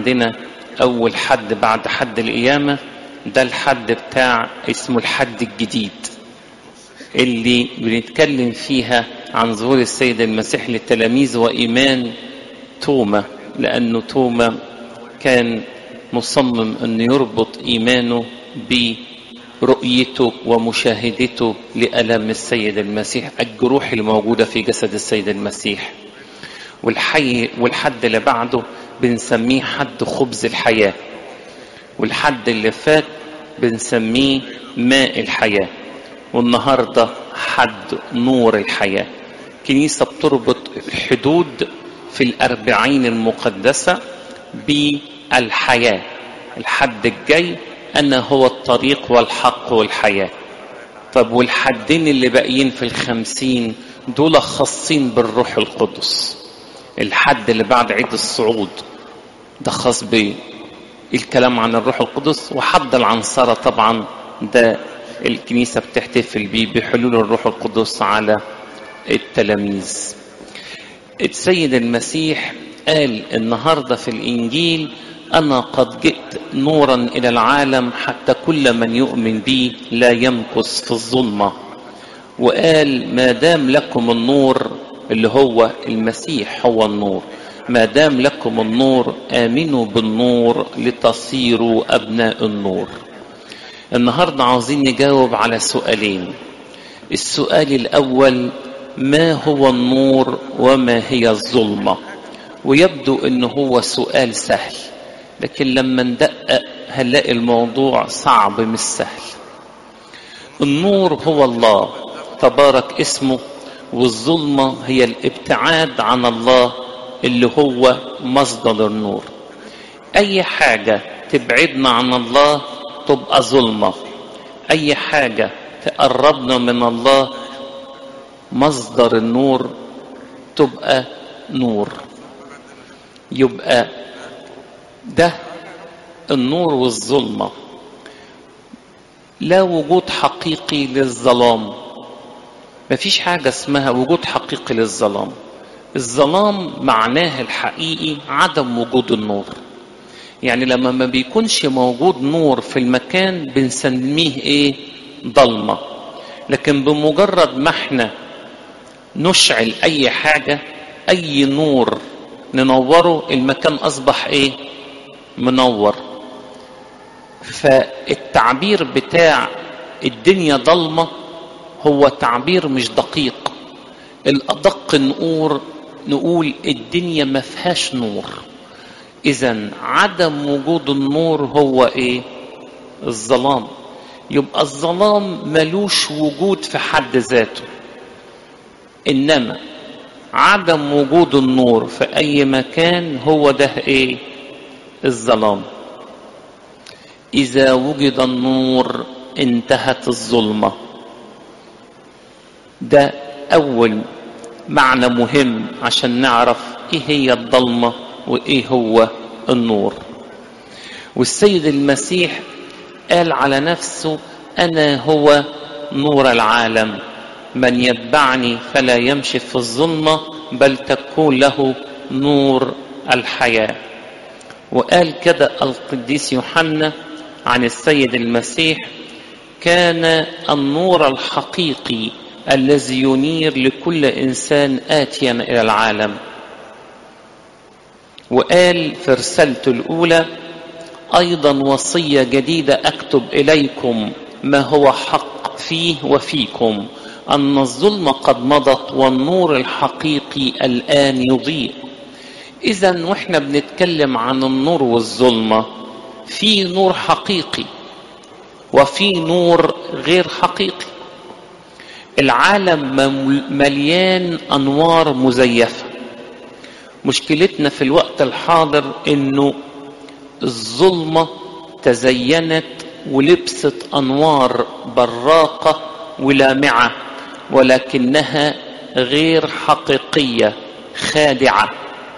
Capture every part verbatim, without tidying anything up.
عندنا أول حد بعد حد القيامة ده الحد بتاع اسمه الحد الجديد، اللي بنتكلم فيها عن ظهور السيد المسيح للتلاميذ وإيمان توما، لأنه توما كان مصمم أن يربط إيمانه برؤيته ومشاهدته لألم السيد المسيح، الجروح الموجودة في جسد السيد المسيح. والحي والحد اللي بعده بنسميه حد خبز الحياة، والحد اللي فات بنسميه ماء الحياة، والنهاردة حد نور الحياة. كنيسة بتربط الحدود في الأربعين المقدسة بالحياة. الحد الجاي أنا هو الطريق والحق والحياة. طب والحدين اللي باقيين في الخمسين دول خاصين بالروح القدس. الحد اللي بعد عيد الصعود ده خاص بالكلام عن الروح القدس، وحد العنصرة طبعا ده الكنيسة بتحتفل بيه بحلول الروح القدس على التلاميذ. السيد المسيح قال النهاردة في الإنجيل أنا قد جئت نورا إلى العالم حتى كل من يؤمن بي لا يمكث في الظلمة. وقال ما دام لكم النور اللي هو المسيح هو النور، ما دام لكم النور آمنوا بالنور لتصيروا أبناء النور. النهاردة عاوزين نجاوب على سؤالين. السؤال الأول ما هو النور وما هي الظلمة؟ ويبدو أنه هو سؤال سهل، لكن لما ندقق هنلاقي الموضوع صعب مش سهل. النور هو الله تبارك اسمه، والظلمة هي الابتعاد عن الله اللي هو مصدر النور. أي حاجة تبعدنا عن الله تبقى ظلمة، أي حاجة تقربنا من الله مصدر النور تبقى نور. يبقى ده النور والظلمة. لا وجود حقيقي للظلام، مفيش حاجة اسمها وجود حقيقي للظلام. الظلام معناه الحقيقي عدم وجود النور. يعني لما ما بيكونش موجود نور في المكان بنسميه ايه؟ ضلمة. لكن بمجرد ما احنا نشعل اي حاجة اي نور ننوره المكان اصبح ايه؟ منور. فالتعبير بتاع الدنيا ضلمة هو تعبير مش دقيق. الأدق نقول نقول الدنيا ما فيهاش نور. إذن عدم وجود النور هو إيه؟ الظلام. يبقى الظلام ملوش وجود في حد ذاته، إنما عدم وجود النور في أي مكان هو ده إيه؟ الظلام. إذا وجد النور انتهت الظلمة. ده أول معنى مهم عشان نعرف إيه هي الظلمة وإيه هو النور. والسيد المسيح قال على نفسه أنا هو نور العالم، من يتبعني فلا يمشي في الظلمة بل تكون له نور الحياة. وقال كده القديس يوحنا عن السيد المسيح كان النور الحقيقي الذي ينير لكل إنسان آتيا إلى العالم. وقال في رسالته الأولى أيضا وصية جديدة أكتب إليكم ما هو حق فيه وفيكم، أن الظلمة قد مضت والنور الحقيقي الآن يضيء. إذن وإحنا بنتكلم عن النور والظلمة في نور حقيقي وفي نور غير حقيقي. العالم مليان أنوار مزيفة. مشكلتنا في الوقت الحاضر إنه الظلمة تزينت ولبست أنوار براقة ولامعة، ولكنها غير حقيقية خادعة.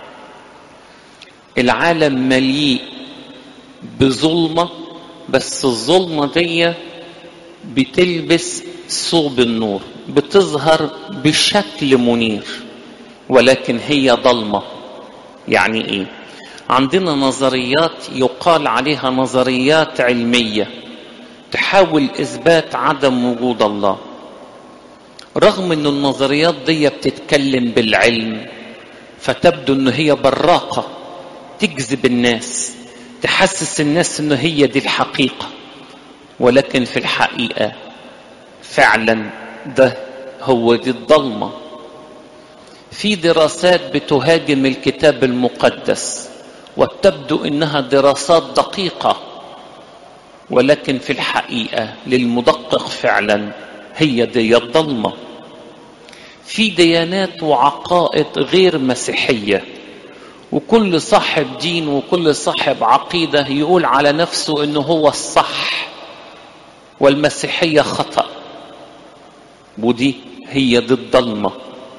العالم مليء بظلمة، بس الظلمة دي بتلبس ثوب النور، بتظهر بشكل منير، ولكن هي ضلمة. يعني ايه؟ عندنا نظريات يقال عليها نظريات علمية تحاول إثبات عدم وجود الله، رغم أن النظريات دي بتتكلم بالعلم، فتبدو أنه هي براقة تجذب الناس، تحسس الناس أنه هي دي الحقيقة، ولكن في الحقيقة فعلا ده هو دي الضلمة. في دراسات بتهاجم الكتاب المقدس وتبدو انها دراسات دقيقة، ولكن في الحقيقة للمدقق فعلا هي دي الضلمة. في ديانات وعقائد غير مسيحية، وكل صاحب دين وكل صاحب عقيدة يقول على نفسه انه هو الصح والمسيحية خطأ، ودي هي دي الضلمة.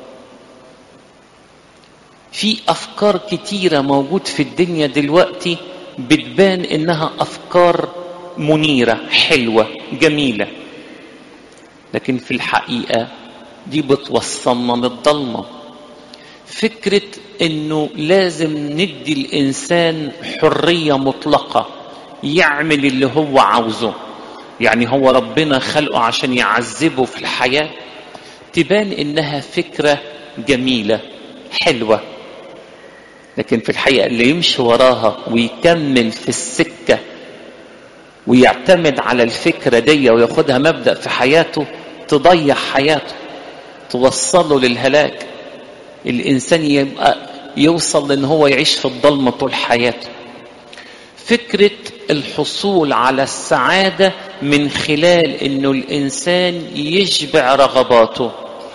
في أفكار كتيرة موجود في الدنيا دلوقتي بتبان إنها أفكار منيرة حلوة جميلة، لكن في الحقيقة دي بتوصلنا للضلمة. فكرة إنه لازم ندي الإنسان حرية مطلقة يعمل اللي هو عاوزه، يعني هو ربنا خلقه عشان يعذبه في الحياة، تبان إنها فكرة جميلة حلوة، لكن في الحقيقة اللي يمشي وراها ويكمل في السكة ويعتمد على الفكرة دي وياخدها مبدأ في حياته تضيع حياته، توصله للهلاك. الإنسان يبقى يوصل لأن هو يعيش في الضلمة طول حياته. فكرة الحصول على السعادة من خلال أنه الإنسان يشبع رغباته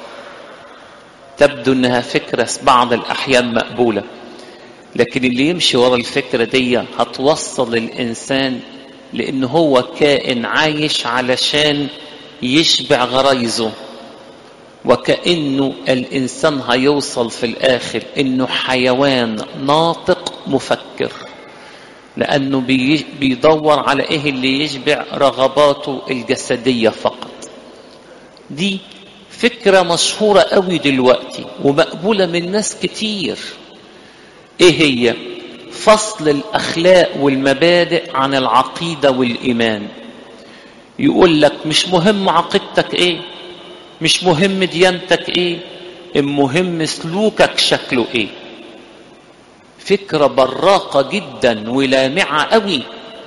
تبدو أنها فكرة بعض الأحيان مقبولة، لكن اللي يمشي ورا الفكرة دي هتوصل الإنسان لأنه هو كائن عايش علشان يشبع غرايزه، وكأنه الإنسان هيوصل في الآخر إنه حيوان ناطق مفكر، لأنه بيدور على إيه اللي يشبع رغباته الجسدية فقط. دي فكرة مشهورة قوي دلوقتي ومقبولة من ناس كتير. إيه هي؟ فصل الأخلاق والمبادئ عن العقيدة والإيمان. يقول لك مش مهم عقيدتك إيه، مش مهم ديانتك إيه، المهم سلوكك شكله إيه. فكرة براقة جدا ولامعة قوي،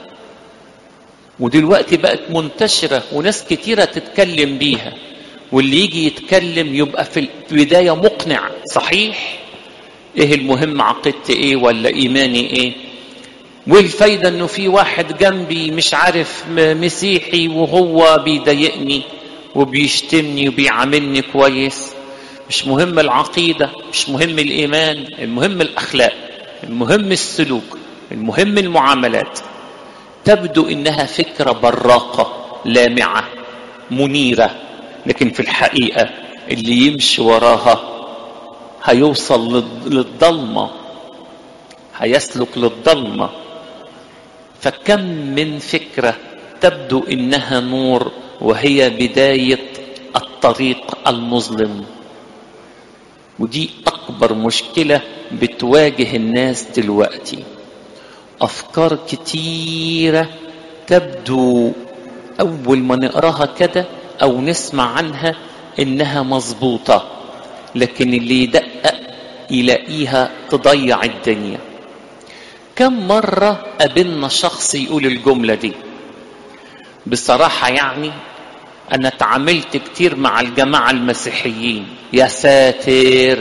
ودلوقتي بقت منتشرة وناس كتيرة تتكلم بيها، واللي يجي يتكلم يبقى في البداية مقنع صحيح. ايه المهم عقيدتي ايه ولا ايماني ايه؟ والفايدة انه في واحد جنبي مش عارف مسيحي وهو بيضايقني وبيشتمني وبيعاملني كويس. مش مهم العقيدة، مش مهم الايمان، المهم الاخلاق، المهم السلوك، المهم المعاملات. تبدو انها فكرة براقة لامعة منيرة، لكن في الحقيقة اللي يمشي وراها هيوصل للضلمة، هيسلك للضلمة. فكم من فكرة تبدو إنها نور وهي بداية الطريق المظلم. ودي أكبر مشكلة بتواجه الناس دلوقتي. أفكار كتيرة تبدو أول ما نقراها كده أو نسمع عنها إنها مظبوطة، لكن اللي يدقق يلاقيها تضيع الدنيا. كم مرة قابلنا شخص يقول الجملة دي؟ بصراحة يعني أنا تعاملت كتير مع الجماعة المسيحيين، يا ساتر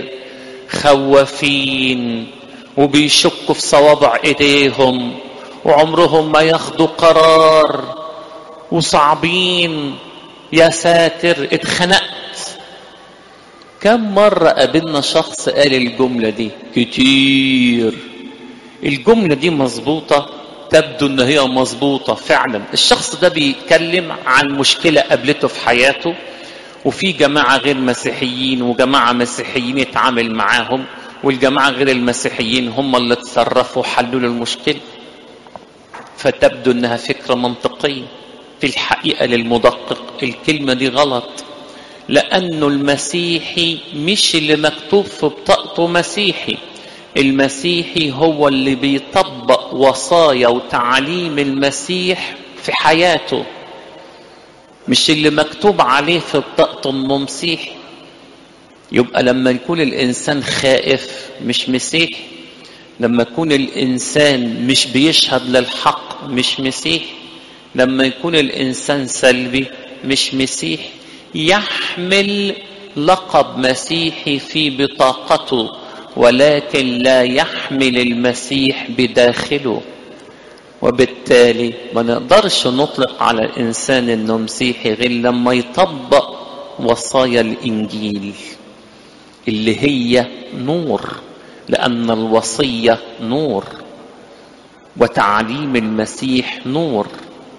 خوافين وبيشكوا في صوابع إيديهم وعمرهم ما ياخدوا قرار وصعبين، يا ساتر اتخنقت. كم مرة قابلنا شخص قال الجملة دي؟ كتير. الجملة دي مظبوطة، تبدو ان هي مظبوطة فعلا. الشخص ده بيتكلم عن مشكلة قابلته في حياته، وفي جماعة غير مسيحيين وجماعة مسيحيين يتعامل معاهم، والجماعة غير المسيحيين هم اللي تصرفوا حلوا المشكلة. فتبدو انها فكرة منطقية. في الحقيقة للمدقق الكلمة دي غلط، لأنه المسيحي مش اللي مكتوب في بطاقته مسيحي. المسيحي هو اللي بيطبق وصايا وتعاليم المسيح في حياته، مش اللي مكتوب عليه في بطاقته انه مسيحي. يبقى لما يكون الانسان خائف مش مسيحي، لما يكون الانسان مش بيشهد للحق مش مسيحي، لما يكون الانسان سلبي مش مسيحي. يحمل لقب مسيحي في بطاقته ولكن لا يحمل المسيح بداخله، وبالتالي ما نقدرش نطلق على الانسان انه مسيحي غير لما يطبق وصايا الانجيل اللي هي نور، لان الوصيه نور وتعليم المسيح نور.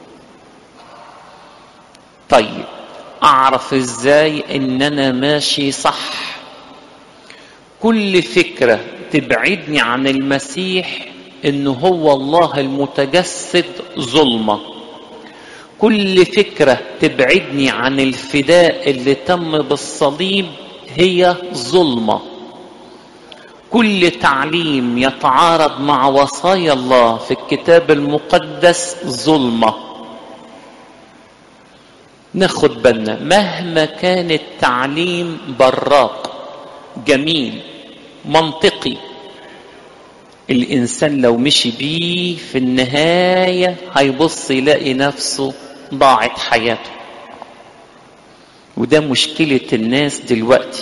طيب اعرف ازاي ان انا ماشي صح؟ كل فكره تبعدني عن المسيح انه هو الله المتجسد ظلمه، كل فكره تبعدني عن الفداء اللي تم بالصليب هي ظلمه، كل تعليم يتعارض مع وصايا الله في الكتاب المقدس ظلمه. ناخد بالنا مهما كان التعليم براق جميل منطقي، الإنسان لو مشي بيه في النهاية هيبص يلاقي نفسه ضاعت حياته. وده مشكلة الناس دلوقتي،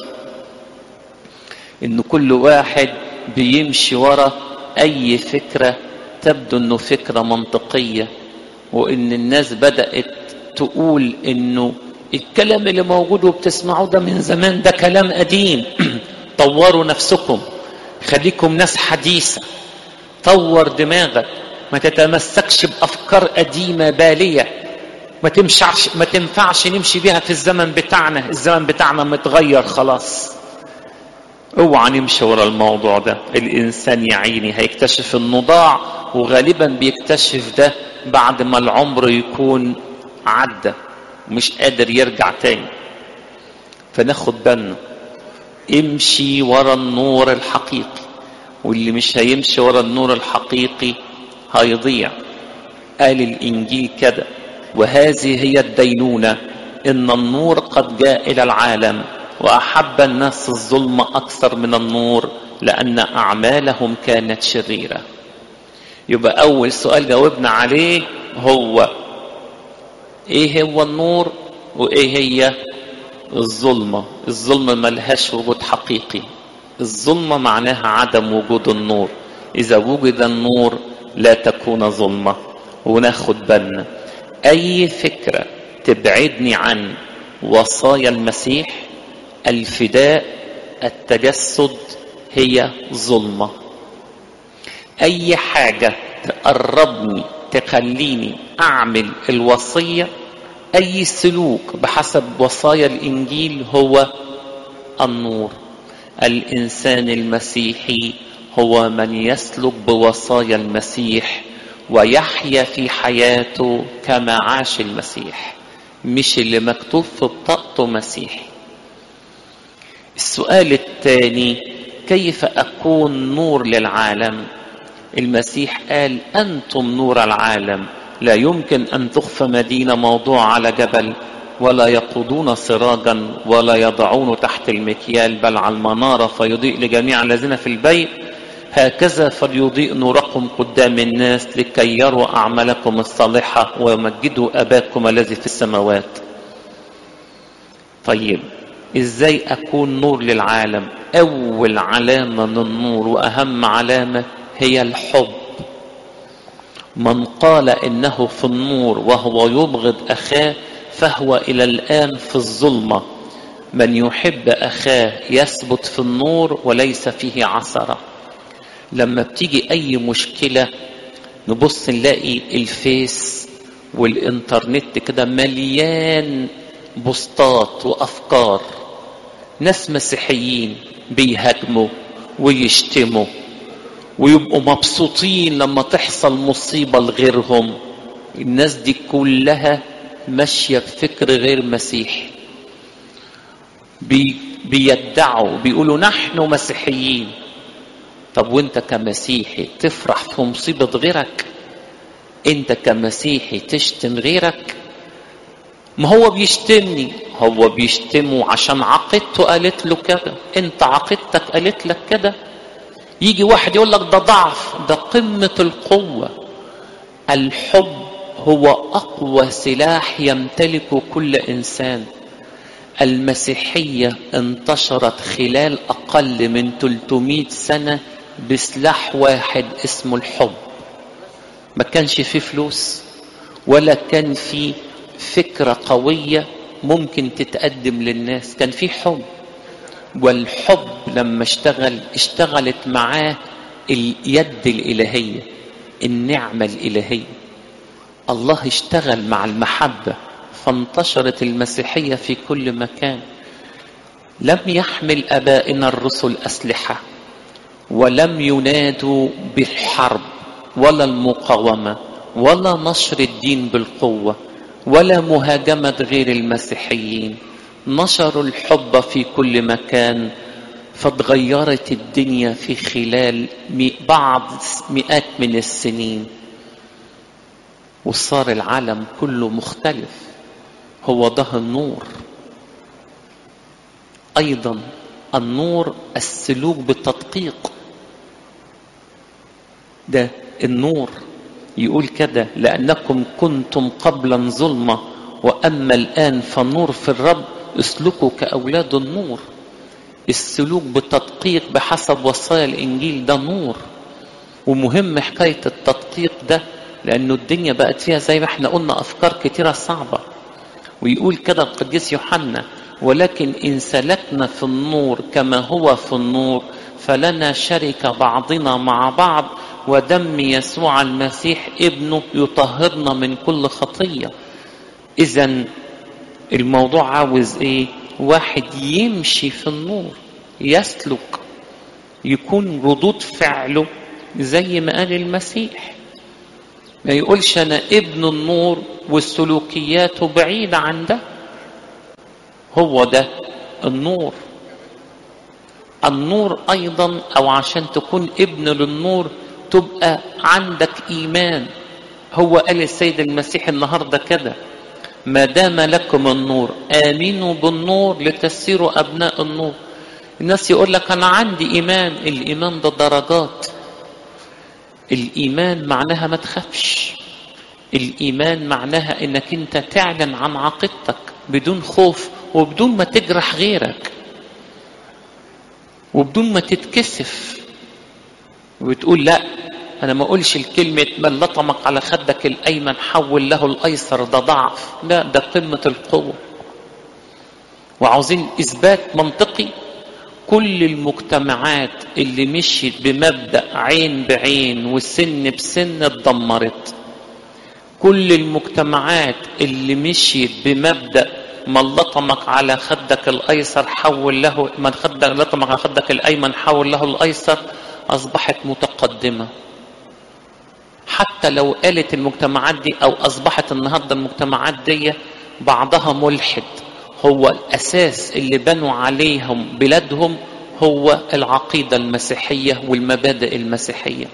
إن كل واحد بيمشي ورا أي فكرة تبدو إنه فكرة منطقية، وإن الناس بدأت تقول إنه الكلام اللي موجود وبتسمعوه ده من زمان ده كلام قديم. طوروا نفسكم، خليكم ناس حديثة، طور دماغك، ما تتمسكش بأفكار قديمة بالية، ما تمشعش ما تنفعش نمشي بيها في الزمن بتاعنا، الزمن بتاعنا متغير خلاص. اوعى نمشي ورا الموضوع ده. الإنسان يا عيني هيكتشف انه ضاع، وغالبا بيكتشف ده بعد ما العمر يكون عدى ومش قادر يرجع تاني. فناخد بالنا، امشي ورا النور الحقيقي، واللي مش هيمشي ورا النور الحقيقي هيضيع. قال الإنجيل كده: وهذه هي الدينونة، إن النور قد جاء إلى العالم وأحب الناس الظلم أكثر من النور لأن أعمالهم كانت شريرة. يبقى أول سؤال جاوبنا عليه هو إيه هو النور وإيه هي الظلمة. الظلمة ملهاش وجود حقيقي، الظلمة معناها عدم وجود النور، إذا وجد النور لا تكون ظلمة. وناخد بالنا أي فكرة تبعدني عن وصايا المسيح، الفداء، التجسد، هي ظلمة. أي حاجة تقربني تخليني أعمل الوصية، أي سلوك بحسب وصايا الإنجيل هو النور. الإنسان المسيحي هو من يسلك بوصايا المسيح ويحيا في حياته كما عاش المسيح، مش اللي مكتوب في بطاقته مسيحي. السؤال الثاني: كيف أكون نور للعالم؟ المسيح قال: أنتم نور العالم، لا يمكن أن تخفى مدينة موضوع على جبل، ولا يقودون سراجا ولا يضعون تحت المكيال بل على المنارة فيضيء لجميع الذين في البيت. هكذا فليضيء نوركم قدام الناس لكي يروا أعمالكم الصالحة ويمجدوا أباكم الذي في السماوات. طيب إزاي أكون نور للعالم؟ أول علامة من النور وأهم علامة هي الحب. من قال إنه في النور وهو يبغض أخاه فهو إلى الآن في الظلمة. من يحب أخاه يثبت في النور وليس فيه عثرة. لما بتيجي أي مشكلة نبص نلاقي الفيس والإنترنت كده مليان بوستات وأفكار، ناس مسيحيين بيهاجموا ويشتموا ويبقوا مبسوطين لما تحصل مصيبة لغيرهم. الناس دي كلها ماشية بفكر غير مسيحي، بي بيدعوا بيقولوا نحن مسيحيين، طب وانت كمسيحي تفرح في مصيبة غيرك؟ انت كمسيحي تشتم غيرك؟ ما هو بيشتمني، هو بيشتمه عشان عقيدته قالت له كده، انت عقيدتك قالت لك كده. يجي واحد يقول لك ده ضعف، ده قمة القوة. الحب هو أقوى سلاح يمتلكه كل إنسان. المسيحية انتشرت خلال أقل من ثلاثمائة سنة بسلاح واحد اسمه الحب. ما كانش فيه فلوس ولا كان فيه فكرة قوية ممكن تتقدم للناس، كان فيه حب. والحب لما اشتغل اشتغلت معاه اليد الإلهية، النعمة الإلهية. الله اشتغل مع المحبة فانتشرت المسيحية في كل مكان. لم يحمل آبائنا الرسل أسلحة، ولم ينادوا بالحرب ولا المقاومة ولا نشر الدين بالقوة ولا مهاجمة غير المسيحيين. نشروا الحب في كل مكان، فتغيرت الدنيا في خلال بعض مئات من السنين، وصار العالم كله مختلف. هو ده النور. أيضا النور السلوك بالتدقيق، ده النور. يقول كده: لأنكم كنتم قبلا ظلمة وأما الآن فالنور في الرب، اسلكوا كأولاد النور. السلوك بالتدقيق بحسب وصايا الإنجيل ده نور. ومهم حكاية التدقيق ده، لأنه الدنيا بقت فيها زي ما احنا قلنا أفكار كتيرة صعبة. ويقول كده القديس يوحنا: ولكن إن سلكنا في النور كما هو في النور فلنا شركة بعضنا مع بعض، ودم يسوع المسيح ابنه يطهرنا من كل خطية. إذن الموضوع عاوز ايه؟ واحد يمشي في النور، يسلك، يكون ردود فعله زي ما قال المسيح. ما يقولش انا ابن النور والسلوكيات بعيدة عن ده. هو ده النور. النور ايضا، او عشان تكون ابن للنور تبقى عندك ايمان. هو قال السيد المسيح النهاردة كده: ما دام لكم النور آمنوا بالنور لتسيروا أبناء النور. الناس يقول لك أنا عندي إيمان. الإيمان ده درجات. الإيمان معناها ما تخافش. الإيمان معناها إنك أنت تعلن عن عقيدتك بدون خوف وبدون ما تجرح غيرك وبدون ما تتكسف وتقول لا أنا ما أقولش الكلمة من لطمك على خدك الأيمن حول له الأيسر، ده ضعف. لا، ده قمة القوة. وعاوزين إثبات منطقي. كل المجتمعات اللي مشيت بمبدأ عين بعين وسن بسن اتدمرت. كل المجتمعات اللي مشيت بمبدأ من لطمك على خدك الأيسر حول له، من خدك لطمك على خدك الأيمن حول له الأيسر، أصبحت متقدمة. حتى لو قالت المجتمعات دي أو أصبحت النهاردة المجتمعات دي بعضها ملحد، هو الأساس اللي بنوا عليهم بلادهم هو العقيدة المسيحية والمبادئ المسيحية.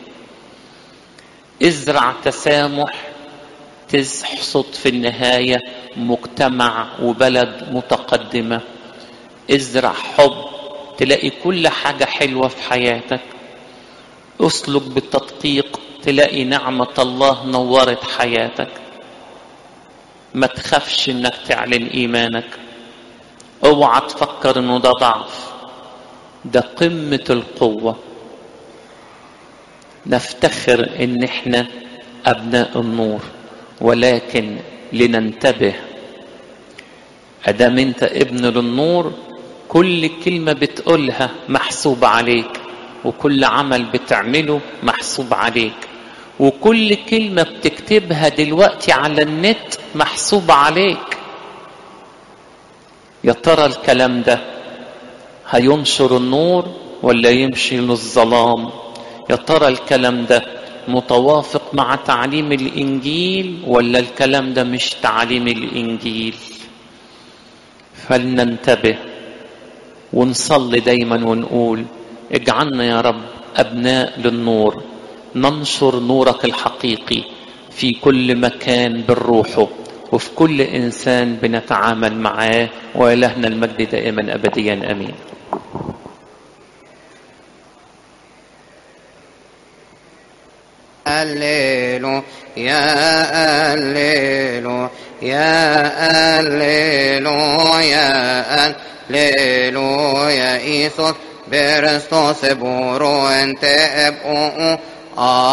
ازرع تسامح تحصد في النهاية مجتمع وبلد متقدمة. ازرع حب تلاقي كل حاجة حلوة في حياتك. اسلك بالتدقيق تلاقي نعمة الله نورت حياتك. ما تخافش انك تعلن ايمانك. اوعى تفكر انه ده ضعف، ده قمة القوة. نفتخر ان احنا ابناء النور، ولكن لننتبه. ادام انت ابن للنور كل كلمة بتقولها محسوب عليك، وكل عمل بتعمله محسوب عليك، وكل كلمة بتكتبها دلوقتي على النت محسوب عليك. يا ترى الكلام ده هينشر النور ولا يمشي للظلام؟ يا ترى الكلام ده متوافق مع تعليم الإنجيل ولا الكلام ده مش تعليم الإنجيل؟ فلننتبه ونصلي دايما ونقول: اجعلنا يا رب أبناء للنور، ننشر نورك الحقيقي في كل مكان بالروح، وفي كل إنسان بنتعامل معاه. وإلهنا المجد دائما أبديا أمين. الليلو يا الليلو يا الليلو يا الليلو يا إيسوس برستوس بورو انت ابقو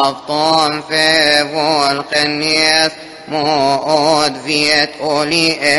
أفطان في فولقنيس مؤد فيت أولي